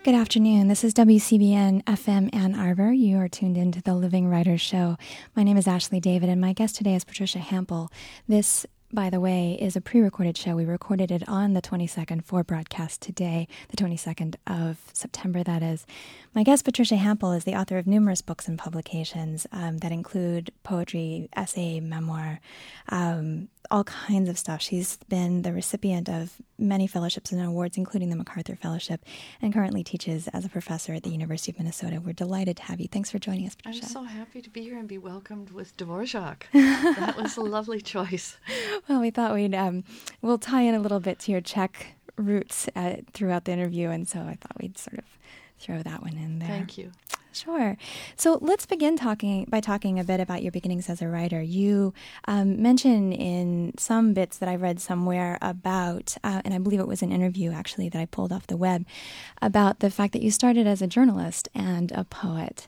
Good afternoon. This is WCBN FM Ann Arbor. You are tuned into the Living Writers Show. My name is Ashley David, and my guest today is Patricia Hampl. This, by the way, is a pre-recorded show. We recorded it on the 22nd for broadcast today, the 22nd of September, that is. My guest, Patricia Hampl, is the author of numerous books and publications that include poetry, essay, memoir, all kinds of stuff. She's been the recipient of many fellowships and awards, including the MacArthur Fellowship, and currently teaches as a professor at the University of Minnesota. We're delighted to have you. Thanks for joining us, Patricia. I'm so happy to be here and be welcomed with Dvorak. That was a lovely choice. Well, we thought we'll tie in a little bit to your Czech roots throughout the interview, and so I thought we'd sort of throw that one in there. Thank you. Sure. So let's begin by talking a bit about your beginnings as a writer. You mention in some bits that I read somewhere about, and I believe it was an interview actually that I pulled off the web, about the fact that you started as a journalist and a poet,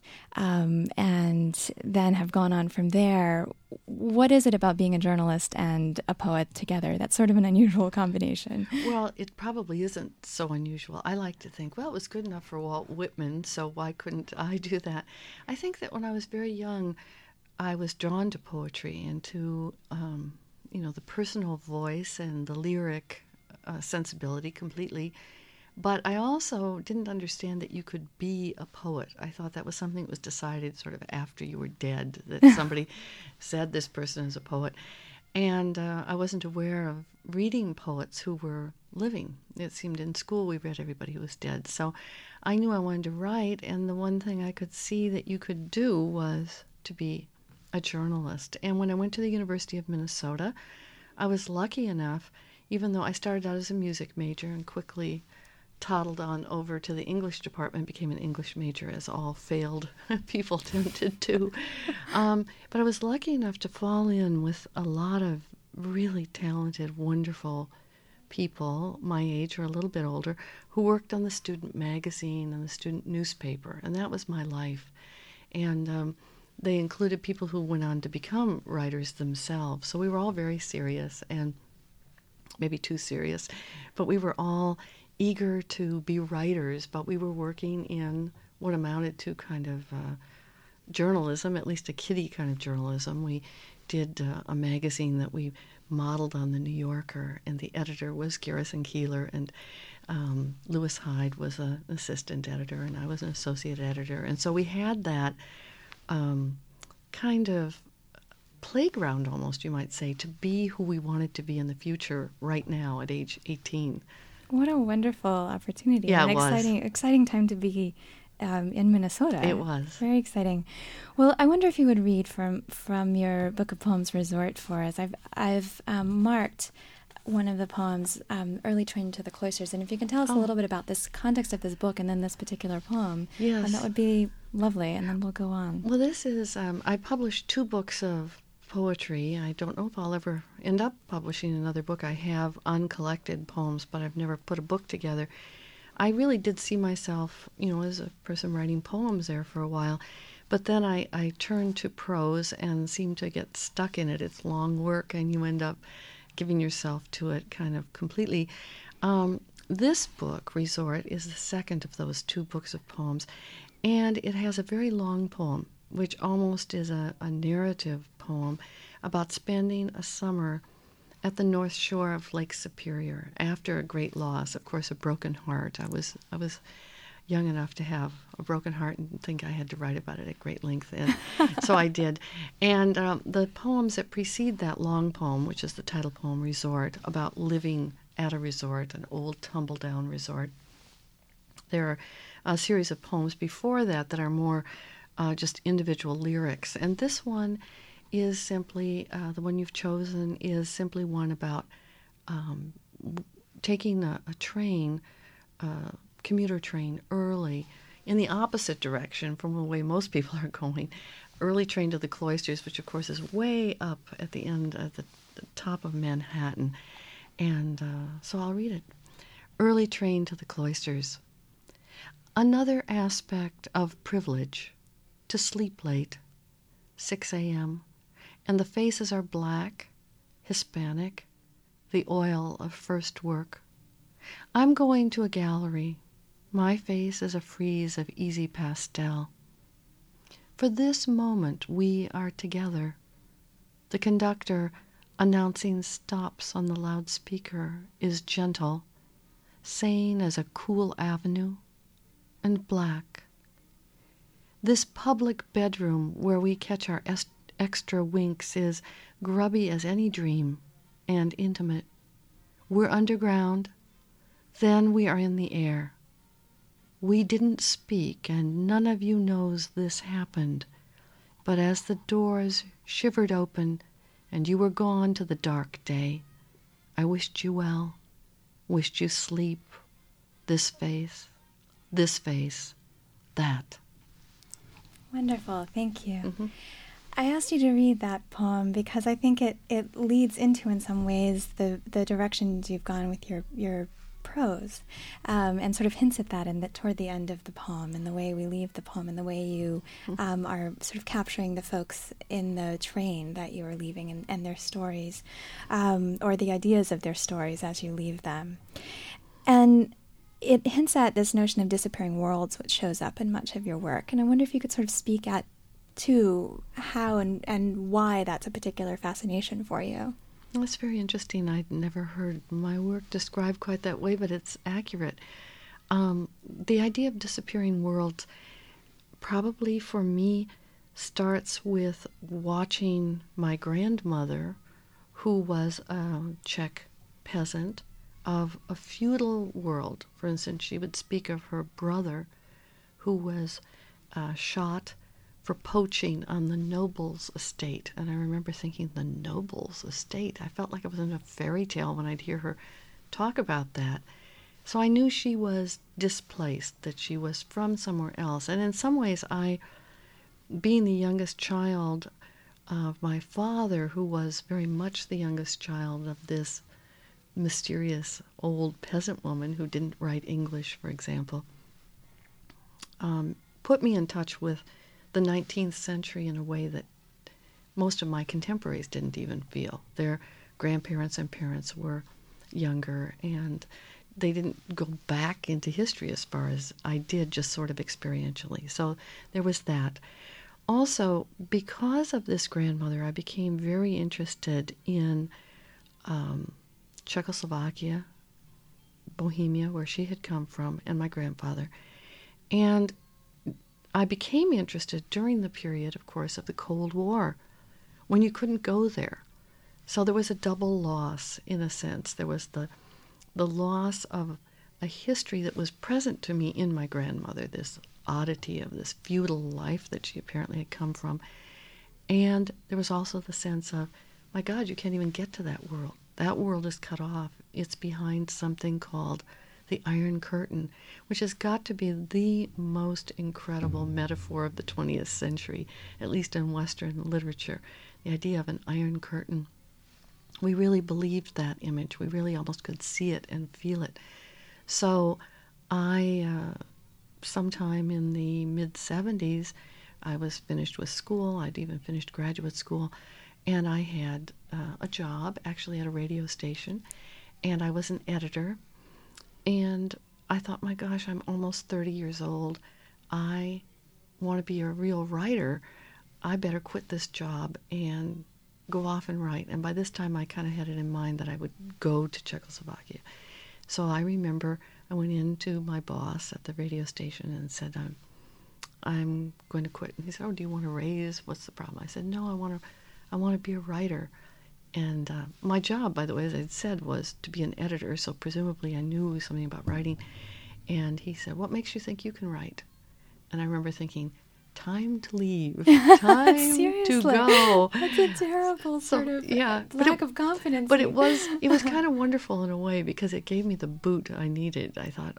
and then have gone on from there. What is it about being a journalist and a poet together? That's sort of an unusual combination. Well, it probably isn't so unusual. I like to think, well, it was good enough for Walt Whitman, so why couldn't I do that? I think that when I was very young, I was drawn to poetry and to, the personal voice and the lyric sensibility completely. But I also didn't understand that you could be a poet. I thought that was something that was decided sort of after you were dead, that somebody said this person is a poet. And I wasn't aware of reading poets who were living. It seemed in school we read everybody who was dead. So I knew I wanted to write, and the one thing I could see that you could do was to be a journalist. And when I went to the University of Minnesota, I was lucky enough, even though I started out as a music major and quickly toddled on over to the English department, became an English major, as all failed people tend to do. But I was lucky enough to fall in with a lot of really talented, wonderful people my age or a little bit older who worked on the student magazine and the student newspaper, and that was my life. And they included people who went on to become writers themselves. So we were all very serious, and maybe too serious, but we were all eager to be writers, but we were working in what amounted to kind of journalism, at least a kiddie kind of journalism. We did a magazine that we modeled on the New Yorker, and the editor was Garrison Keillor, and Lewis Hyde was an assistant editor, and I was an associate editor. And so we had that kind of playground, almost, you might say, to be who we wanted to be in the future right now at age 18. What a wonderful opportunity. Yeah, An it was. Exciting time to be in Minnesota. It was. Very exciting. Well, I wonder if you would read from your Book of Poems, Resort, for us. I've marked one of the poems, Early Train to the Cloisters, and if you can tell us a little bit about this context of this book and then this particular poem, Yes. that would be lovely, and then we'll go on. Well, this is, I published 2 books of poetry. I don't know if I'll ever end up publishing another book. I have uncollected poems, but I've never put a book together. I really did see myself, as a person writing poems there for a while. But then I turned to prose and seemed to get stuck in it. It's long work, and you end up giving yourself to it kind of completely. This book, Resort, is the second of those 2 books of poems, and it has a very long poem, which almost is a narrative poem about spending a summer at the north shore of Lake Superior after a great loss, of course, a broken heart. I was young enough to have a broken heart and think I had to write about it at great length, and so I did. And the poems that precede that long poem, which is the title poem, Resort, about living at a resort, an old tumble-down resort. There are a series of poems before that that are more just individual lyrics. And this one is simply, the one you've chosen is simply one about taking a train, commuter train, early in the opposite direction from the way most people are going. Early train to the Cloisters, which of course is way up at the end, at the top of Manhattan. And so I'll read it. Early train to the Cloisters. Another aspect of privilege, to sleep late, 6 a.m., and the faces are black, Hispanic, the oil of first work. I'm going to a gallery, My face is a frieze of easy pastel. For this moment we are together. The conductor, announcing stops on the loudspeaker, is gentle, sane as a cool avenue, and black. This public bedroom where we catch our extra winks is grubby as any dream and intimate. We're underground, then we are in the air. We didn't speak, and none of you knows this happened. But as the doors shivered open and you were gone to the dark day, I wished you well, wished you sleep, this face, that. Wonderful. Thank you. Mm-hmm. I asked you to read that poem because I think it leads into, in some ways, the directions you've gone with your prose, and sort of hints at that toward the end of the poem, and the way we leave the poem, and the way you are sort of capturing the folks in the train that you are leaving, and their stories, or the ideas of their stories as you leave them. And it hints at this notion of disappearing worlds, which shows up in much of your work. And I wonder if you could sort of speak to how and why that's a particular fascination for you. Well, that's very interesting. I'd never heard my work described quite that way, but it's accurate. The idea of disappearing worlds probably for me starts with watching my grandmother, who was a Czech peasant of a feudal world. For instance, she would speak of her brother who was shot for poaching on the noble's estate. And I remember thinking, the noble's estate? I felt like I was in a fairy tale when I'd hear her talk about that. So I knew she was displaced, that she was from somewhere else. And in some ways, being the youngest child of my father, who was very much the youngest child of this mysterious old peasant woman who didn't write English, for example, put me in touch with the 19th century in a way that most of my contemporaries didn't even feel. Their grandparents and parents were younger, and they didn't go back into history as far as I did, just sort of experientially. So there was that. Also, because of this grandmother, I became very interested in Czechoslovakia, Bohemia, where she had come from, and my grandfather. And I became interested during the period, of course, of the Cold War, when you couldn't go there. So there was a double loss, in a sense. There was the loss of a history that was present to me in my grandmother, this oddity of this feudal life that she apparently had come from. And there was also the sense of, my God, you can't even get to that world. That world is cut off. It's behind something called the Iron Curtain, which has got to be the most incredible metaphor of the 20th century, at least in Western literature. The idea of an Iron Curtain. We really believed that image. We really almost could see it and feel it. So I, sometime in the mid-70s, I was finished with school. I'd even finished graduate school. And I had a job, actually at a radio station. And I was an editor. And I thought, my gosh, I'm almost 30 years old. I want to be a real writer. I better quit this job and go off and write. And by this time, I kind of had it in mind that I would go to Czechoslovakia. So I remember I went in to my boss at the radio station and said, I'm going to quit. And he said, oh, do you want a raise? What's the problem? I said, no, I want to be a writer. And my job, by the way, as I said, was to be an editor, so presumably I knew something about writing. And he said, what makes you think you can write? And I remember thinking, time to leave, time to go. That's a terrible sort of lack of confidence. But it was kind of wonderful in a way, because it gave me the boot I needed. I thought,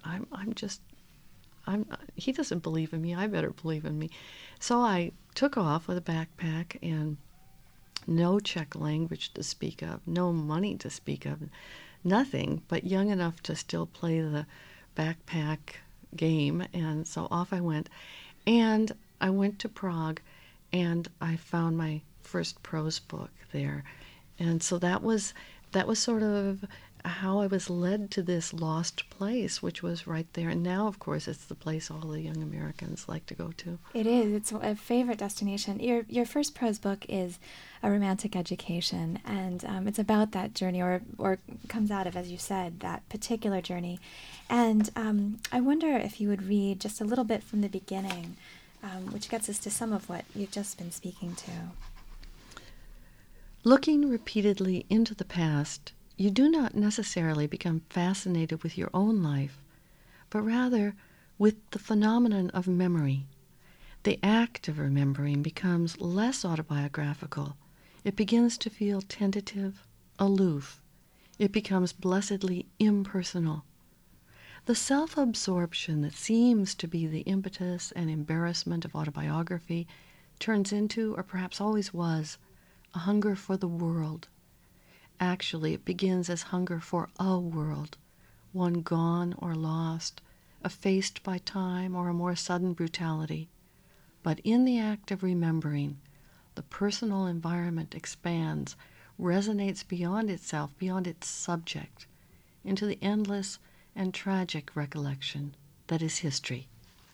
he doesn't believe in me, I better believe in me. So I took off with a backpack and no Czech language to speak of, no money to speak of, nothing, but young enough to still play the backpack game. And so off I went. And I went to Prague, and I found my first prose book there. And so that was sort of how I was led to this lost place, which was right there. And now, of course, it's the place all the young Americans like to go to. It is. It's a favorite destination. Your first prose book is A Romantic Education, and it's about that journey, or comes out of, as you said, that particular journey. And I wonder if you would read just a little bit from the beginning, which gets us to some of what you've just been speaking to. Looking repeatedly into the past, you do not necessarily become fascinated with your own life, but rather with the phenomenon of memory. The act of remembering becomes less autobiographical. It begins to feel tentative, aloof. It becomes blessedly impersonal. The self-absorption that seems to be the impetus and embarrassment of autobiography turns into, or perhaps always was, a hunger for the world. Actually, it begins as hunger for a world, one gone or lost, effaced by time or a more sudden brutality. But in the act of remembering, the personal environment expands, resonates beyond itself, beyond its subject, into the endless and tragic recollection that is history.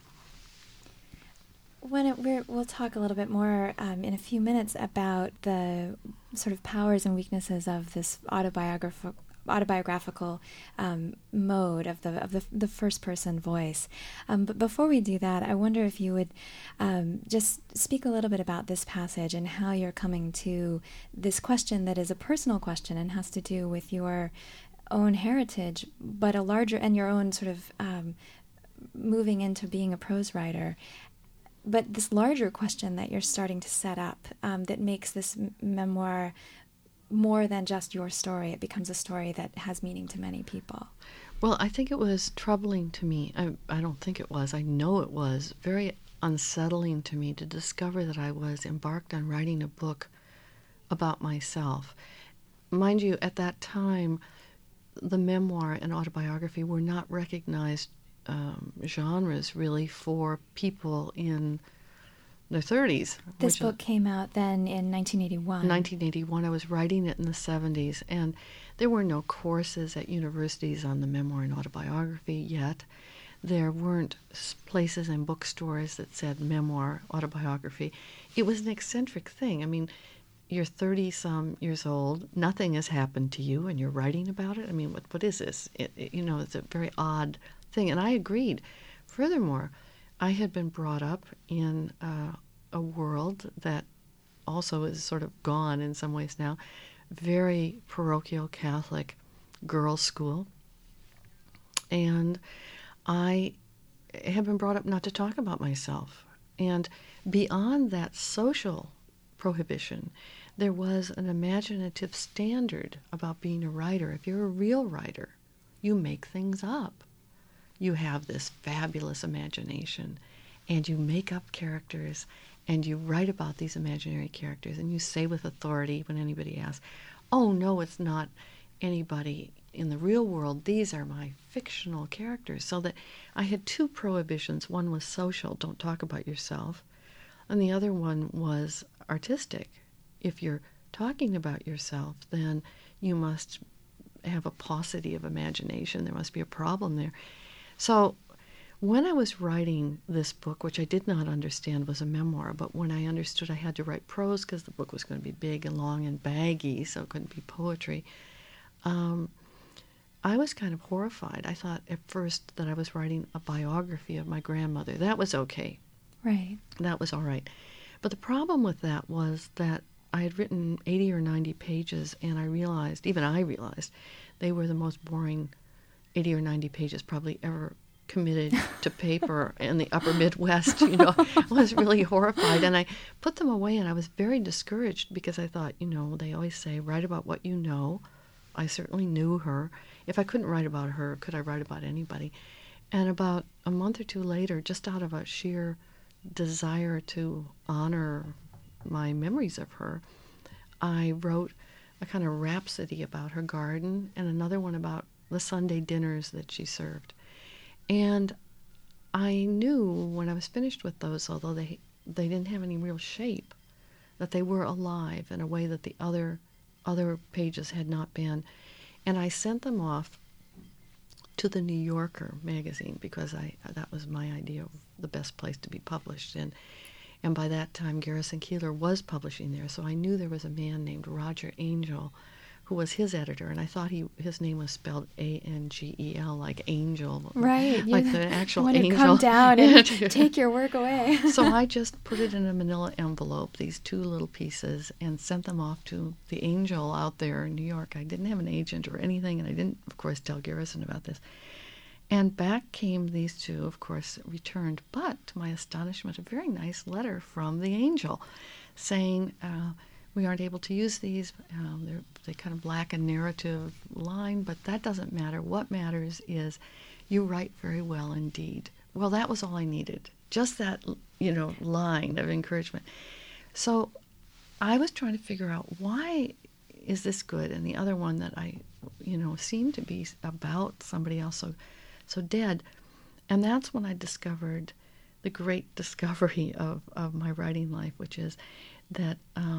We'll talk a little bit more in a few minutes about the sort of powers and weaknesses of this autobiographical mode of the first person voice. But before we do that, I wonder if you would just speak a little bit about this passage and how you're coming to this question that is a personal question and has to do with your own heritage, but a larger, and your own sort of moving into being a prose writer. But this larger question that you're starting to set up that makes this memoir more than just your story. It becomes a story that has meaning to many people. Well, I think it was troubling to me. I don't think it was. I know it was very unsettling to me to discover that I was embarked on writing a book about myself. Mind you, at that time, the memoir and autobiography were not recognized genres really for people in their 30s. This book came out then in 1981. 1981. I was writing it in the 70s, and there were no courses at universities on the memoir and autobiography yet. There weren't places in bookstores that said memoir, autobiography. It was an eccentric thing. I mean, you're 30-some years old, nothing has happened to you, and you're writing about it? I mean, what is this? It's a very odd thing, and I agreed. Furthermore, I had been brought up in a world that also is sort of gone in some ways now, very parochial Catholic girls' school, and I had been brought up not to talk about myself. And beyond that social prohibition, there was an imaginative standard about being a writer. If you're a real writer, you make things up. You have this fabulous imagination, and you make up characters, and you write about these imaginary characters, and you say with authority when anybody asks, oh, no, it's not anybody in the real world. These are my fictional characters. So that I had two prohibitions. One was social, don't talk about yourself, and the other one was artistic. If you're talking about yourself, then you must have a paucity of imagination. There must be a problem there. So when I was writing this book, which I did not understand was a memoir, but when I understood I had to write prose because the book was going to be big and long and baggy, so it couldn't be poetry, I was kind of horrified. I thought at first that I was writing a biography of my grandmother. That was okay. Right. That was all right. But the problem with that was that I had written 80 or 90 pages, and I realized, they were the most boring 80 or 90 pages probably ever committed to paper in the upper Midwest. I was really horrified, and I put them away, and I was very discouraged because I thought, they always say, write about what you know. I certainly knew her. If I couldn't write about her, could I write about anybody? And about a month or two later, just out of a sheer desire to honor my memories of her, I wrote a kind of rhapsody about her garden and another one about the Sunday dinners that she served. And I knew when I was finished with those, although they didn't have any real shape, that they were alive in a way that the other pages had not been. And I sent them off to the New Yorker magazine because that was my idea of the best place to be published. And by that time, Garrison Keillor was publishing there, so I knew there was a man named Roger Angel who was his editor, and I thought his name was spelled Angel, like angel, right? Like the actual want angel. To come down and take your work away. So I just put it in a manila envelope, these 2 little pieces, and sent them off to the Angel out there in New York. I didn't have an agent or anything, and I didn't, of course, tell Garrison about this. And back came these 2, of course, returned, but to my astonishment, a very nice letter from the Angel saying, we aren't able to use these. They kind of lack a narrative line, but that doesn't matter. What matters is you write very well indeed. Well, that was all I needed. Just that, line of encouragement. So I was trying to figure out, why is this good? And the other one that I, seemed to be about somebody else so dead. And that's when I discovered the great discovery of my writing life, which is that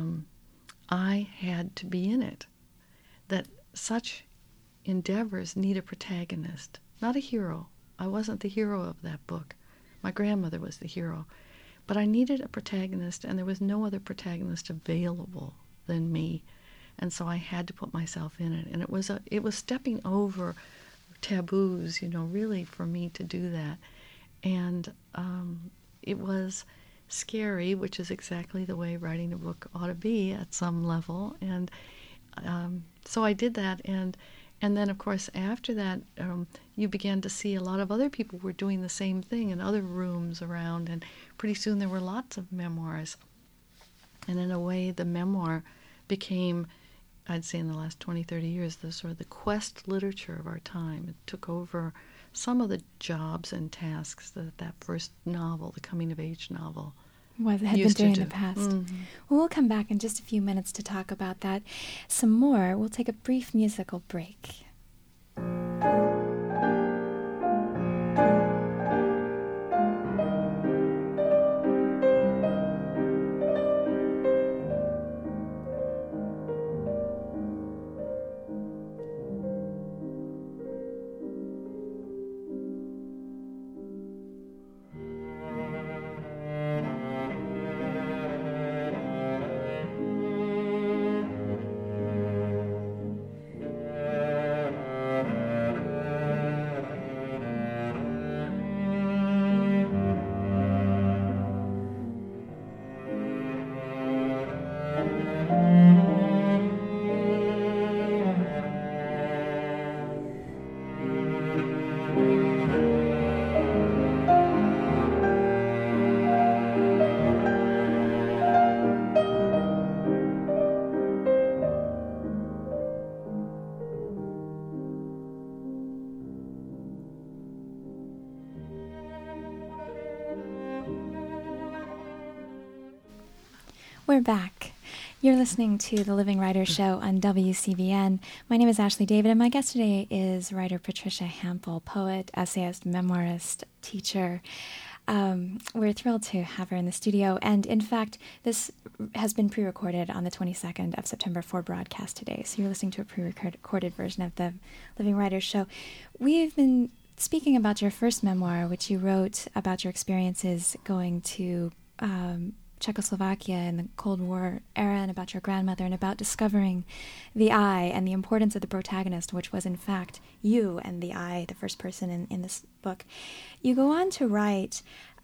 I had to be in it, that such endeavors need a protagonist, not a hero. I wasn't the hero of that book. My grandmother was the hero. But I needed a protagonist, and there was no other protagonist available than me. And so I had to put myself in it. And it was stepping over taboos, really, for me to do that. And it was scary, which is exactly the way writing a book ought to be at some level. And so I did that, and then, of course, after that, you began to see a lot of other people were doing the same thing in other rooms around, and pretty soon there were lots of memoirs. And in a way, the memoir became, I'd say in the last 20, 30 years, the sort of the quest literature of our time. It took over some of the jobs and tasks that first novel, the coming-of-age novel, had been doing in the past. Mm-hmm. Well, we'll come back in just a few minutes to talk about that some more. We'll take a brief musical break. We're back. You're listening to The Living Writer Show on WCBN. My name is Ashley David, and my guest today is writer Patricia Hampl, poet, essayist, memoirist, teacher. We're thrilled to have her in the studio, and in fact, this has been pre-recorded on the 22nd of September for broadcast today, so you're listening to a pre-recorded version of The Living Writer Show. We've been speaking about your first memoir, which you wrote about your experiences going to Czechoslovakia in the Cold War era, and about your grandmother, and about discovering the I and the importance of the protagonist, which was in fact you and the I, the first person in this book. You go on to write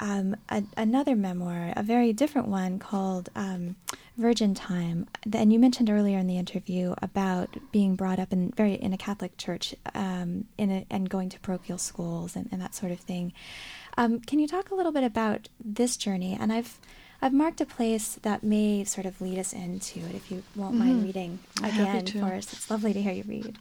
another memoir, a very different one called Virgin Time. And you mentioned earlier in the interview about being brought up in a Catholic church and going to parochial schools and that sort of thing. Can you talk a little bit about this journey? And I've marked a place that may sort of lead us into it, if you won't mind reading again for us. It's lovely to hear you read.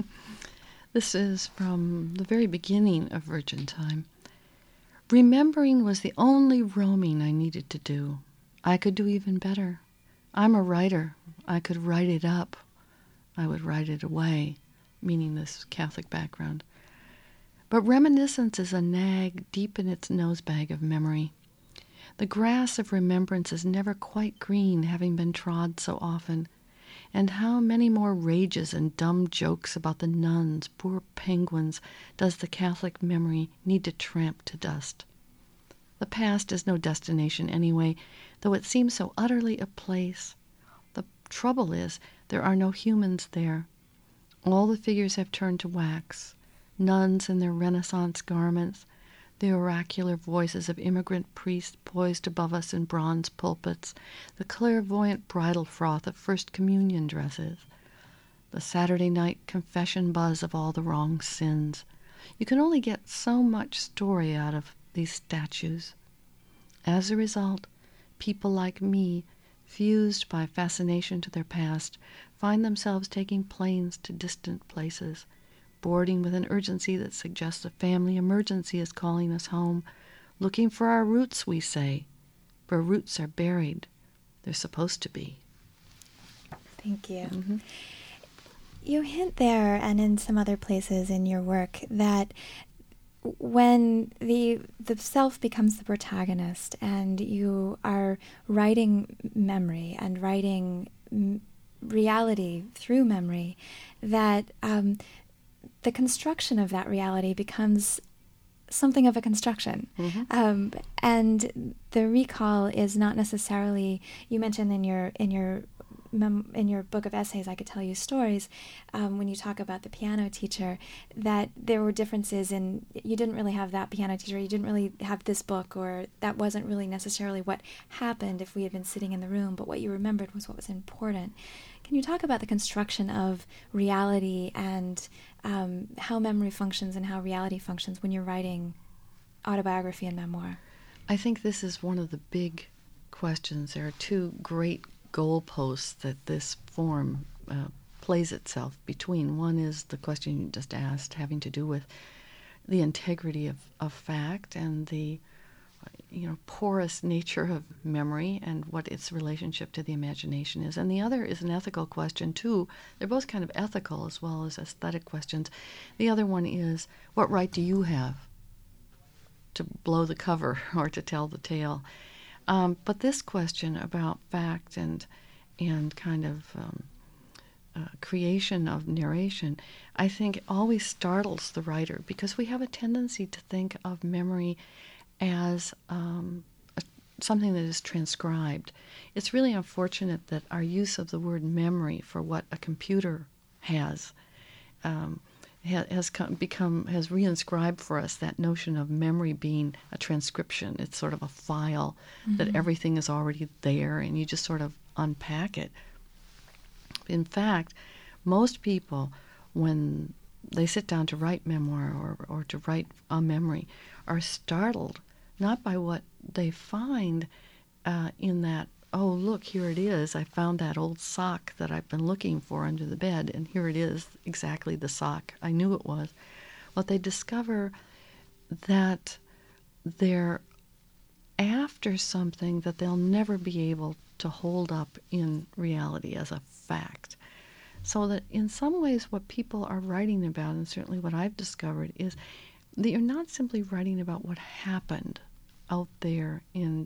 This is from the very beginning of Virgin Time. Remembering was the only roaming I needed to do. I could do even better. I'm a writer. I could write it up. I would write it away, meaning this Catholic background. But reminiscence is a nag deep in its nosebag of memory. The grass of remembrance is never quite green, having been trod so often, And how many more rages and dumb jokes about the nuns, poor penguins, does the Catholic memory need to tramp to dust? The past is no destination anyway, though it seems so utterly a place. The trouble is, there are no humans there. All the figures have turned to wax. Nuns in their Renaissance garments, the oracular voices of immigrant priests poised above us in bronze pulpits, the clairvoyant bridal froth of First Communion dresses, the Saturday night confession buzz of all the wrong sins. You can only get so much story out of these statues. As a result, people like me, fused by fascination to their past, find themselves taking planes to distant places, boarding with an urgency that suggests a family emergency is calling us home, looking for our roots, we say, where roots are buried. They're supposed to be. Thank you. Mm-hmm. You hint there, and in some other places in your work, that when the self becomes the protagonist and you are writing memory and writing reality through memory, that the construction of that reality becomes something of a construction. Mm-hmm. And the recall is not necessarily, you mentioned in your book of essays, I Could Tell You Stories, when you talk about the piano teacher, that there were differences in, you didn't really have that piano teacher, you didn't really have this book, or that wasn't really necessarily what happened if we had been sitting in the room, but what you remembered was what was important. Can you talk about the construction of reality and how memory functions and how reality functions when you're writing autobiography and memoir? I think this is one of the big questions. There are two great goalposts that this form plays itself between. One is the question you just asked, having to do with the integrity of fact and the porous nature of memory and what its relationship to the imagination is. And the other is an ethical question, too. They're both kind of ethical as well as aesthetic questions. The other one is, what right do you have to blow the cover or to tell the tale? But this question about fact and kind of creation of narration, I think always startles the writer, because we have a tendency to think of memory as something that is transcribed. It's really unfortunate that our use of the word memory for what a computer has reinscribed for us that notion of memory being a transcription. It's sort of a file that everything is already there and you just sort of unpack it. In fact, most people, when they sit down to write memoir or to write a memory, are startled not by what they find in that, oh, look, here it is. I found that old sock that I've been looking for under the bed, and here it is, exactly the sock I knew it was. What they discover that they're after something that they'll never be able to hold up in reality as a fact. So that in some ways what people are writing about, and certainly what I've discovered, is that you're not simply writing about what happened out there in,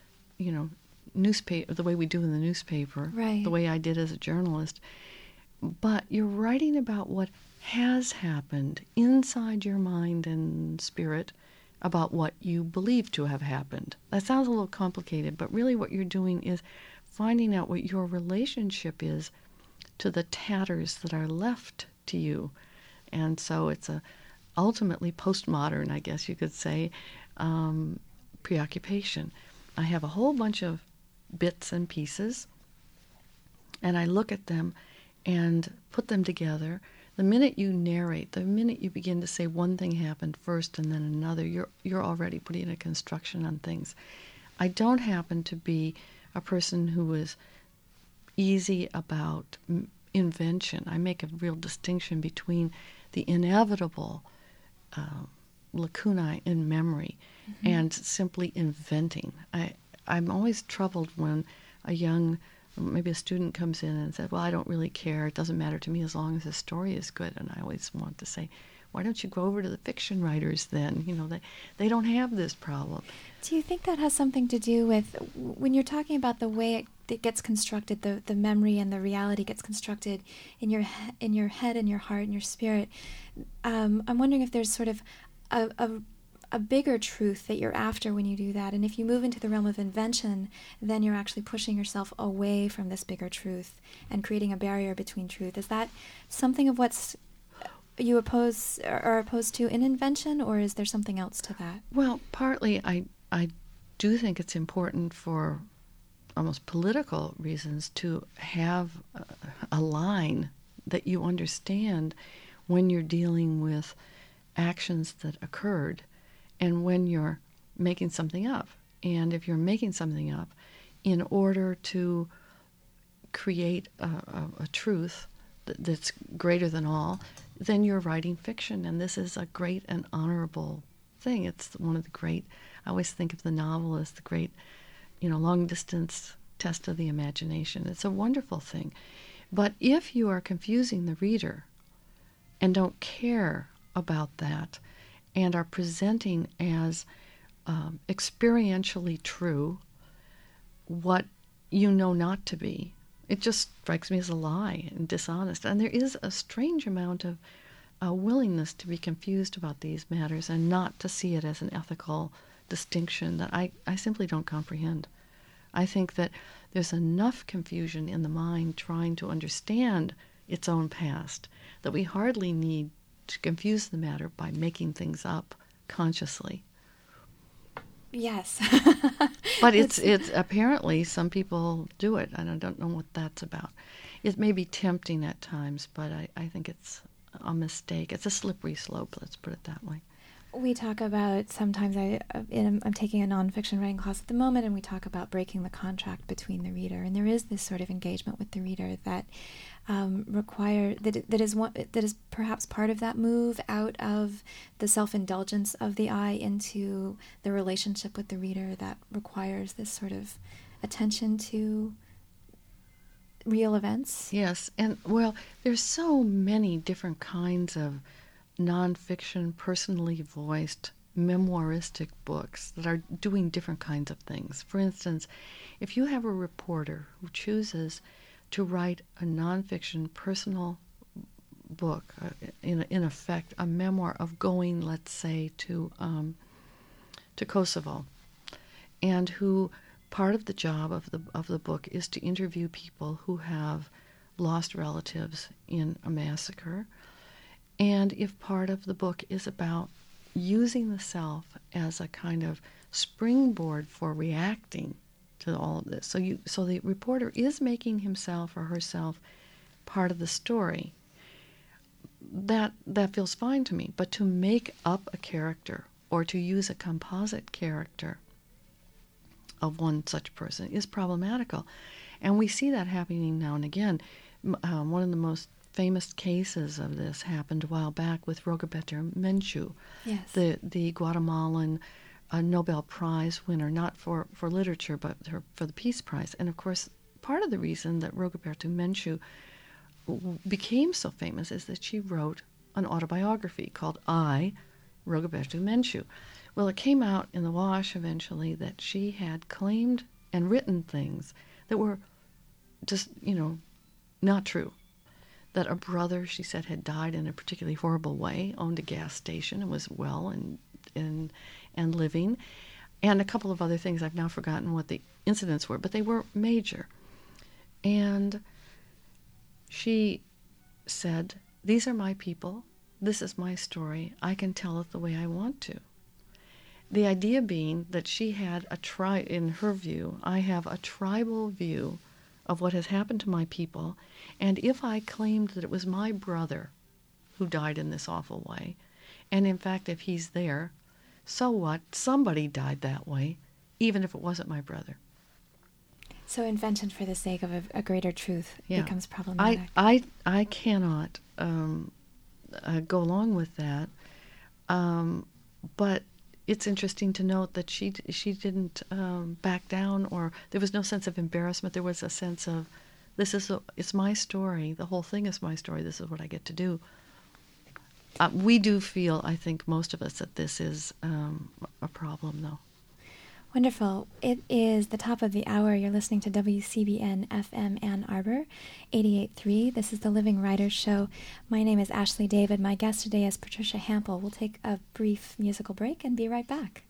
newspaper, the way we do in the newspaper, right, the way I did as a journalist, but you're writing about what has happened inside your mind and spirit about what you believe to have happened. That sounds a little complicated, but really what you're doing is finding out what your relationship is to the tatters that are left to you. And so it's ultimately postmodern, I guess you could say, preoccupation. I have a whole bunch of bits and pieces, and I look at them and put them together. The minute you narrate, the minute you begin to say one thing happened first and then another, you're already putting a construction on things. I don't happen to be a person who is easy about invention. I make a real distinction between the inevitable lacunae in memory and simply inventing. I'm always troubled when maybe a student comes in and says, well, I don't really care. It doesn't matter to me as long as the story is good. And I always want to say, why don't you go over to the fiction writers then? They don't have this problem. Do you think that has something to do with, when you're talking about the way it gets constructed, the memory and the reality gets constructed in your head and your heart and your spirit. I'm wondering if there's sort of a bigger truth that you're after when you do that. And if you move into the realm of invention, then you're actually pushing yourself away from this bigger truth and creating a barrier between truth. Is that something of what's you are opposed to in invention, or is there something else to that? Well, partly I do think it's important for almost political reasons to have a line that you understand when you're dealing with actions that occurred and when you're making something up. And if you're making something up in order to create a truth that's greater than all, then you're writing fiction. And this is a great and honorable thing. It's one of the great, I always think of the novel as the great, long-distance test of the imagination. It's a wonderful thing. But if you are confusing the reader and don't care about that and are presenting as experientially true what you know not to be, it just strikes me as a lie and dishonest. And there is a strange amount of willingness to be confused about these matters and not to see it as an ethical distinction that I simply don't comprehend. I think that there's enough confusion in the mind trying to understand its own past that we hardly need to confuse the matter by making things up consciously. Yes. But it's apparently some people do it, and I don't know what that's about. It may be tempting at times, but I think it's a mistake. It's a slippery slope, let's put it that way. We talk about, sometimes I'm taking a nonfiction writing class at the moment, and we talk about breaking the contract between the reader. And there is this sort of engagement with the reader that that is perhaps part of that move out of the self-indulgence of the I into the relationship with the reader that requires this sort of attention to real events. Yes, and well, there's so many different kinds of nonfiction, personally voiced, memoiristic books that are doing different kinds of things. For instance, if you have a reporter who chooses to write a nonfiction personal book, in effect, a memoir of going, let's say, to Kosovo, and who part of the job of the book is to interview people who have lost relatives in a massacre. And if part of the book is about using the self as a kind of springboard for reacting to all of this, so the reporter is making himself or herself part of the story, that feels fine to me. But to make up a character or to use a composite character of one such person is problematical. And we see that happening now and again. One of the most famous cases of this happened a while back with Rogobetu Menchu, yes, the Guatemalan Nobel Prize winner, not for literature, but for the Peace Prize. And of course, part of the reason that Rogobetu Menchu became so famous is that she wrote an autobiography called I, Rogobetu Menchu. Well, it came out in the wash eventually that she had claimed and written things that were just, not true. That a brother, she said, had died in a particularly horrible way, owned a gas station and was well and living, and a couple of other things. I've now forgotten what the incidents were, but they were major. And she said, "These are my people. This is my story. I can tell it the way I want to." The idea being that she had in her view, I have a tribal view of what has happened to my people, and if I claimed that it was my brother who died in this awful way, and in fact if he's there, so what? Somebody died that way, even if it wasn't my brother. So invention for the sake of a greater truth becomes problematic. I cannot go along with that, but it's interesting to note that she didn't back down, or there was no sense of embarrassment. There was a sense of, it's my story. The whole thing is my story. This is what I get to do. We do feel, I think, most of us, that this is a problem, though. Wonderful. It is the top of the hour. You're listening to WCBN FM Ann Arbor, 88.3. This is the Living Writers Show. My name is Ashley David. My guest today is Patricia Hampl. We'll take a brief musical break and be right back.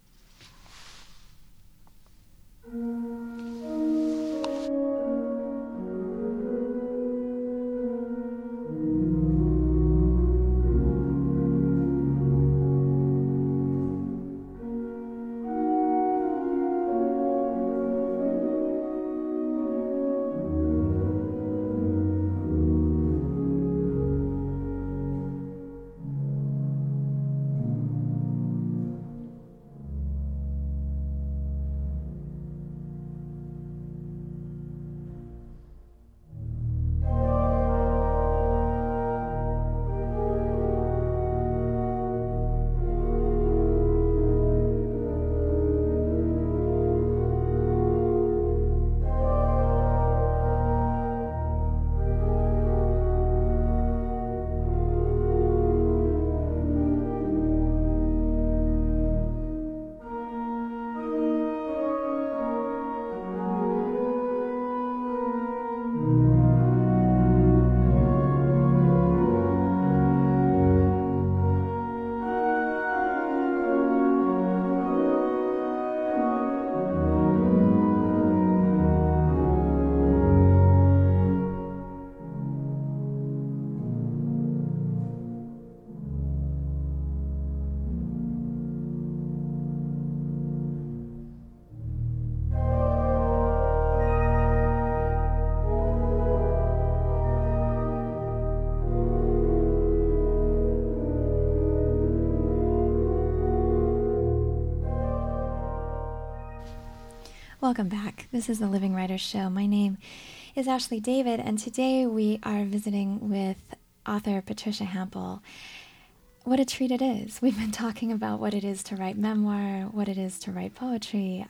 Welcome back. This is the Living Writers Show. My name is Ashley David, and today we are visiting with author Patricia Hampl. What a treat it is. We've been talking about what it is to write memoir, what it is to write poetry,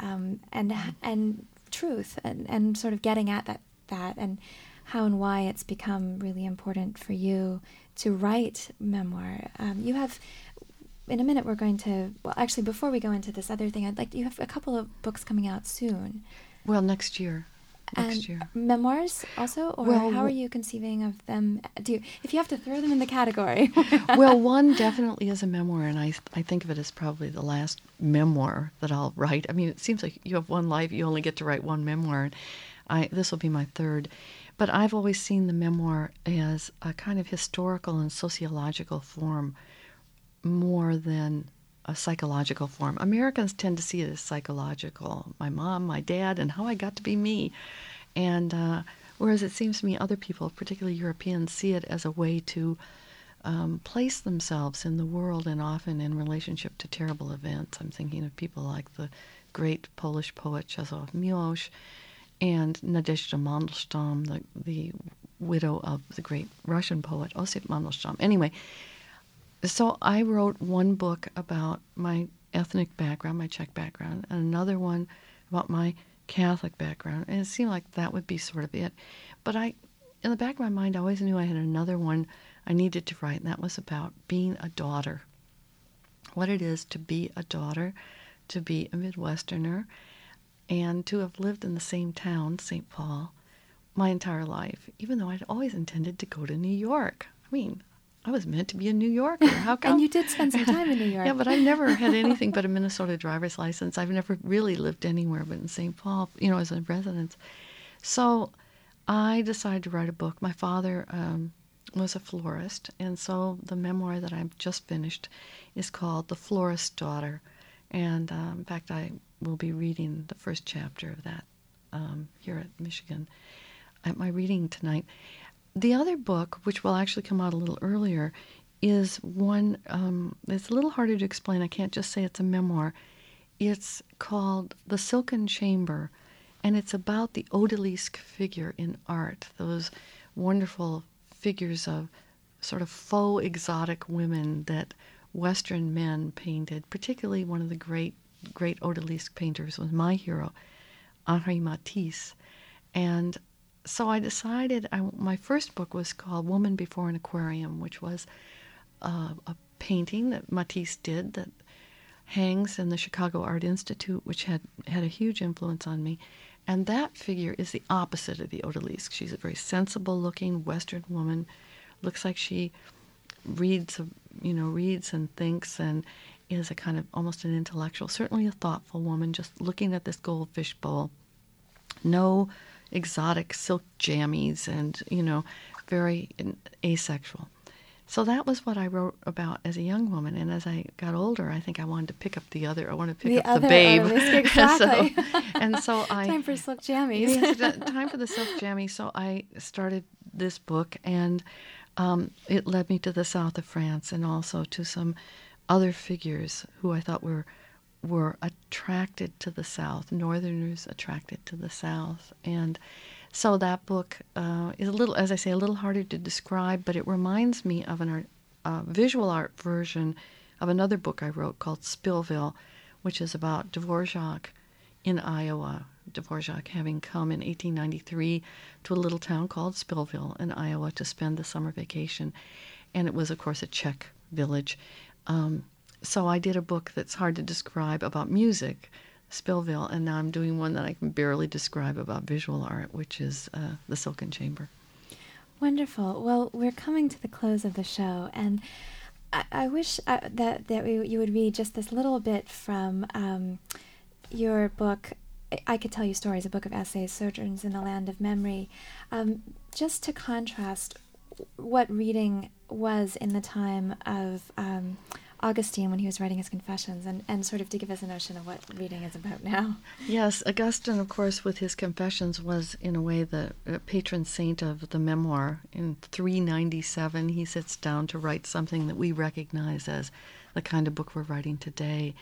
and truth, and sort of getting at that, and how and why it's become really important for you to write memoir. You have... In a minute, we're going to... Well, actually, before we go into this other thing, you have a couple of books coming out soon. Well, next year. Memoirs also? Or how are you conceiving of them? If you have to throw them in the category. Well, one definitely is a memoir, and I think of it as probably the last memoir that I'll write. I mean, it seems like you have one life, you only get to write one memoir. This will be my third. But I've always seen the memoir as a kind of historical and sociological form more than a psychological form. Americans tend to see it as psychological. My mom, my dad, and how I got to be me. And whereas it seems to me other people, particularly Europeans, see it as a way to place themselves in the world and often in relationship to terrible events. I'm thinking of people like the great Polish poet Czesław Miłosz and Nadezhda Mandelstam, the widow of the great Russian poet Osip Mandelstam. Anyway, so I wrote one book about my ethnic background, my Czech background, and another one about my Catholic background, and it seemed like that would be sort of it. But in the back of my mind, I always knew I had another one I needed to write, and that was about being a daughter. What it is to be a daughter, to be a Midwesterner, and to have lived in the same town, St. Paul, my entire life, even though I'd always intended to go to New York. I mean, I was meant to be a New Yorker. How come? And you did spend some time in New York. Yeah, but I've never had anything but a Minnesota driver's license. I've never really lived anywhere but in St. Paul, as a residence. So I decided to write a book. My father was a florist, and so the memoir that I've just finished is called The Florist's Daughter. And in fact, I will be reading the first chapter of that here at Michigan at my reading tonight. The other book, which will actually come out a little earlier, is one, it's a little harder to explain. I can't just say it's a memoir. It's called The Silken Chamber, and it's about the odalisque figure in art, those wonderful figures of sort of faux exotic women that Western men painted. Particularly one of the great odalisque painters was my hero, Henri Matisse. And so I decided, my first book was called Woman Before an Aquarium, which was a painting that Matisse did that hangs in the Chicago Art Institute, which had a huge influence on me. And that figure is the opposite of the odalisque. She's a very sensible-looking Western woman. Looks like she reads and thinks and is a kind of almost an intellectual, certainly a thoughtful woman, just looking at this goldfish bowl. No exotic silk jammies and, very asexual. So that was what I wrote about as a young woman. And as I got older, I think I wanted to pick up the babe. Exactly. so time for silk jammies. Yes, time for the silk jammies. So I started this book, and it led me to the south of France and also to some other figures who I thought were attracted to the South, Northerners attracted to the South. And so that book is a little harder to describe, but it reminds me of a visual art version of another book I wrote called Spillville, which is about Dvorak in Iowa. Dvorak having come in 1893 to a little town called Spillville in Iowa to spend the summer vacation. And it was, of course, a Czech village. So I did a book that's hard to describe about music, Spillville, and now I'm doing one that I can barely describe about visual art, which is The Silken Chamber. Wonderful. Well, we're coming to the close of the show, and I wish that you would read just this little bit from your book, I Could Tell You Stories, a book of essays, Sojourns in the Land of Memory, just to contrast what reading was in the time of Augustine when he was writing his Confessions, and sort of to give us a notion of what reading is about now. Yes, Augustine, of course, with his Confessions was, in a way, the patron saint of the memoir. In 397, he sits down to write something that we recognize as the kind of book we're writing today.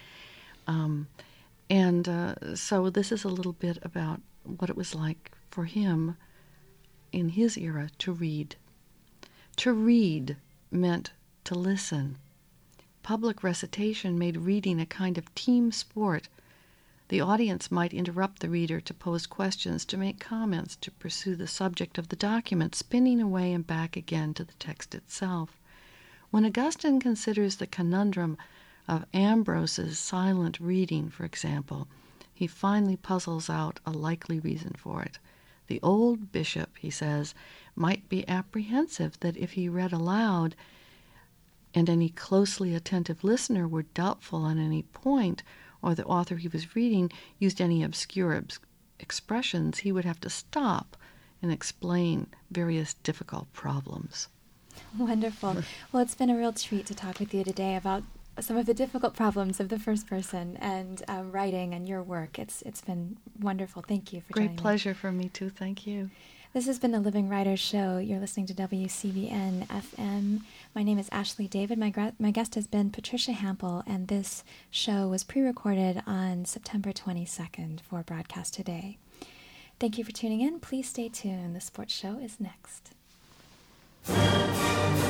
So this is a little bit about what it was like for him in his era to read. To read meant to listen. Public recitation made reading a kind of team sport. The audience might interrupt the reader to pose questions, to make comments, to pursue the subject of the document, spinning away and back again to the text itself. When Augustine considers the conundrum of Ambrose's silent reading, for example, he finally puzzles out a likely reason for it. The old bishop, he says, might be apprehensive that if he read aloud and any closely attentive listener were doubtful on any point, or the author he was reading used any obscure expressions, he would have to stop and explain various difficult problems. Wonderful. Well, it's been a real treat to talk with you today about some of the difficult problems of the first person and writing and your work. It's been wonderful. Thank you for joining me. Great pleasure for me, too. Thank you. This has been the Living Writers Show. You're listening to WCBN FM. My name is Ashley David. My guest has been Patricia Hampl, and this show was pre-recorded on September 22nd for broadcast today. Thank you for tuning in. Please stay tuned. The Sports Show is next.